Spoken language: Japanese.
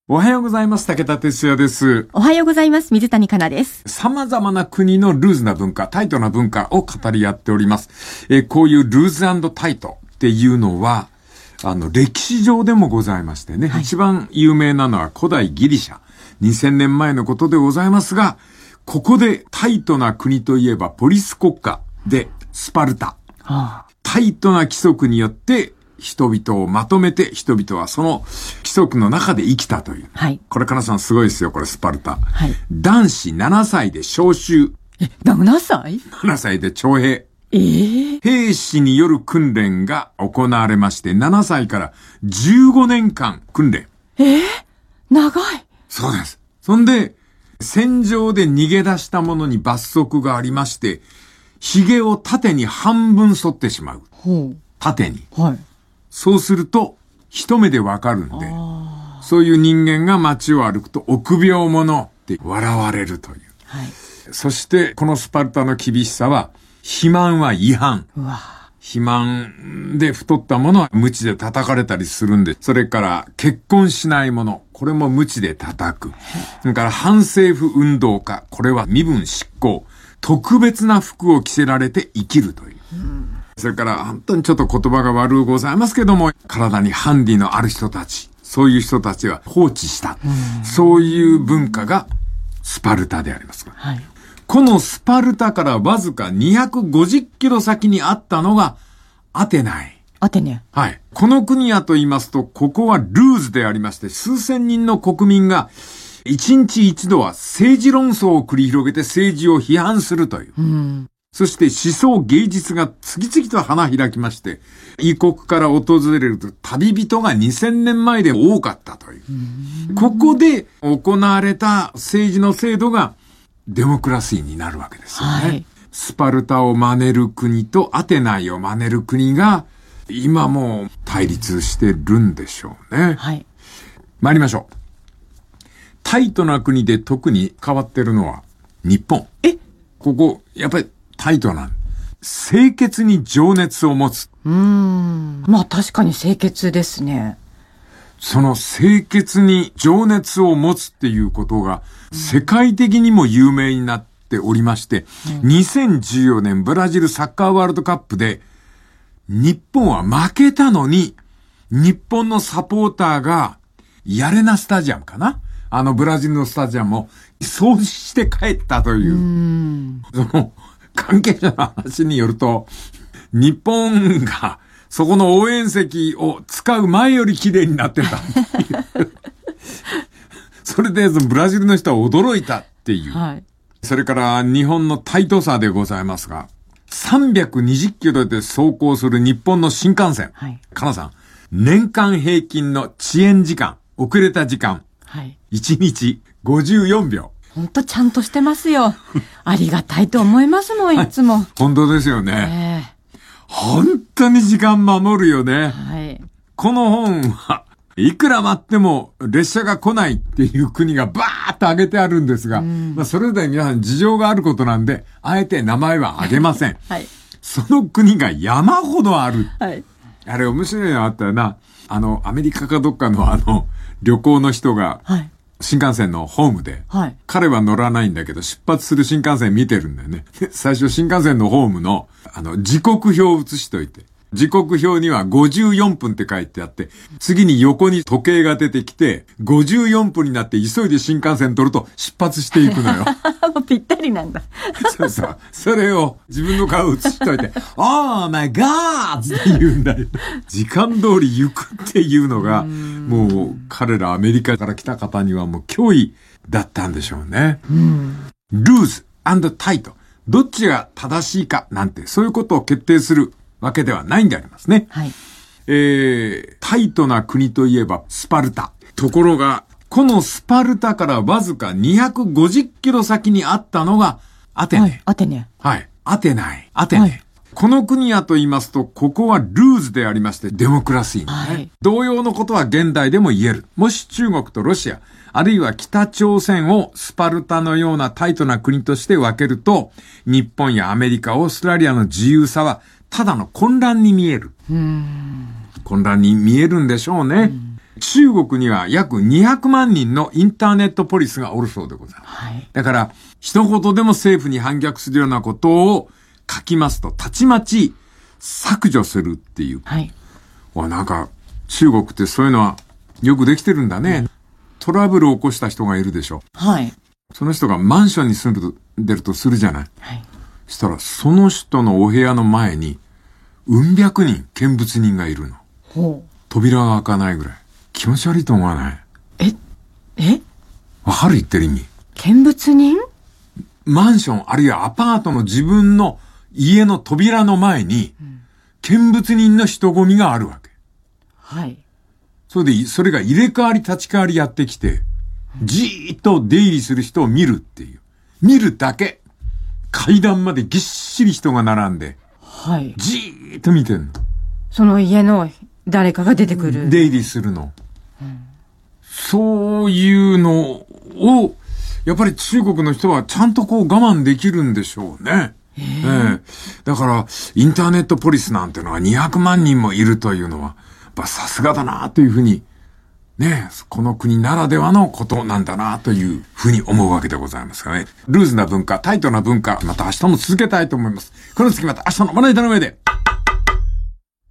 おはようございます。武田哲也です。 おはようございます。水谷香奈です。 様々な国のルーズな文化、タイトな文化を語り合っております。こういうルーズ&タイトっていうのは、歴史上でもございましてね、はい、一番有名なのは古代ギリシャ。2000年前のことでございますが、ここでタイトな国といえばポリス国家でスパルタ。タイトな規則によって人々をまとめて、人々はその規則の中で生きたという。はい。これ、かなさんすごいですよ、これスパルタ。はい。男子7歳で召集。 7歳 ?7 歳で徴兵。兵士による訓練が行われまして、7歳から15年間訓練。 長い。 そうです。そんで、戦場で逃げ出した者に罰則がありまして、髭を縦に半分剃ってしまう。縦に。はい。そうすると、一目でわかるんで、そういう人間が街を歩くと臆病者って笑われるという。はい。そして、このスパルタの厳しさは、肥満は違反。肥満で太った者は鞭で叩かれたりするんで、それから結婚しない者、これも鞭で叩く。それから反政府運動家、これは身分執行。特別な服を着せられて生きるという。それから本当にちょっと言葉が悪うございますけども、体にハンディのある人たち、そういう人たちは放置した。そういう文化がスパルタであります。はい。このスパルタからわずか250キロ先にあったのがアテナイ。 アテネ。 はい。この国はと言いますと、ここはルーズでありまして、数千人の国民が一日一度は政治論争を繰り広げて政治を批判するという。そして思想芸術が次々と花開きまして、異国から訪れる旅人が2000年前で多かったという。ここで行われた政治の制度がデモクラシーになるわけですよね。はい、スパルタを真似る国とアテナイを真似る国が今もう対立してるんでしょうね。はい。参りましょう。タイトな国で特に変わってるのは日本。ここ、やっぱりタイトな。清潔に情熱を持つ。 まあ確かに清潔ですね。 その清潔に情熱を持つっていうことが世界的にも有名になっておりまして、2014年ブラジルサッカーワールドカップで日本は負けたのに、日本のサポーターがヤレナスタジアムかな？ブラジルのスタジアムを掃除して帰ったという、その関係者の話によると、日本がそこの応援席を使う前より綺麗になってたっていう。それでブラジルの人は驚いたっていう。はい、それから日本のタイトさでございますが、320キロで走行する日本の新幹線。はい、かなさん、年間平均の遅延時間、遅れた時間。はい、1日54秒。 ほんとちゃんとしてますよ。ありがたいと思いますもん、いつも。はい、 本当ですよね。本当に時間守るよね。はい。この本はいくら待っても列車が来ないっていう国がバーッと挙げてあるんですが、まあそれぞれ皆さん事情があることなんで、あえて名前は挙げません。はい。その国が山ほどある。はい。あれ面白いのあったよな。アメリカかどっかの旅行の人が、はい。新幹線のホームで、はい、彼は乗らないんだけど出発する新幹線見てるんだよね。最初新幹線のホームの時刻表を写しといて、時刻表には54分って書いてあって、次に横に時計が出てきて、54分になって急いで新幹線取ると出発していくのよ。 もうぴったりなんだ。 そうそう。それを自分の顔写しといて、Oh my God! って言うんだよ。時間通り行くっていうのが、もう彼らアメリカから来た方にはもう脅威だったんでしょうね。ルーズ&タイト。どっちが正しいかなんて、そういうことを決定するわけではないんでありますね。はい。タイトな国といえばスパルタ。ところが、このスパルタからわずか250キロ先にあったのがアテネ。はい、 アテネ。 はい。アテナイ。アテネ。はい、この国はと言いますと、ここはルーズでありまして、デモクラシーにね。はい、同様のことは現代でも言える。もし中国とロシア、あるいは北朝鮮をスパルタのようなタイトな国として分けると、日本やアメリカ、オーストラリアの自由さはただの混乱に見える。混乱に見えるんでしょうね。 中国には約200万人のインターネットポリスがおるそうでございます。はい、だから、一言でも政府に反逆するようなことを書きますと、たちまち削除するっていう。はい。なんか、中国ってそういうのはよくできてるんだね。トラブルを起こした人がいるでしょ。はい。その人がマンションに住んでるとするじゃない。はい。そしたら、その人のお部屋の前に、うん百人、見物人がいるの。ほう。扉が開かないぐらい。気持ち悪いと思わない？わかる言ってる意味。 見物人？ マンションあるいはアパートの自分の家の扉の前に、見物人の人混みがあるわけ。はい。それが入れ替わり立ち替わりやってきて、じーっと出入りする人を見るっていう。見るだけ。階段までぎっしり人が並んで。はい。じーっと見てんの。 その家の誰かが出てくる。 出入りするの。そういうのを、やっぱり中国の人はちゃんと我慢できるんでしょうね。だから、インターネットポリスなんてのは200万人もいるというのは、さすがだなというふうに、ね、この国ならではのことなんだなというふうに思うわけでございますがね。ルーズな文化、タイトな文化、また明日も続けたいと思います。この次また明日のまな板の上で。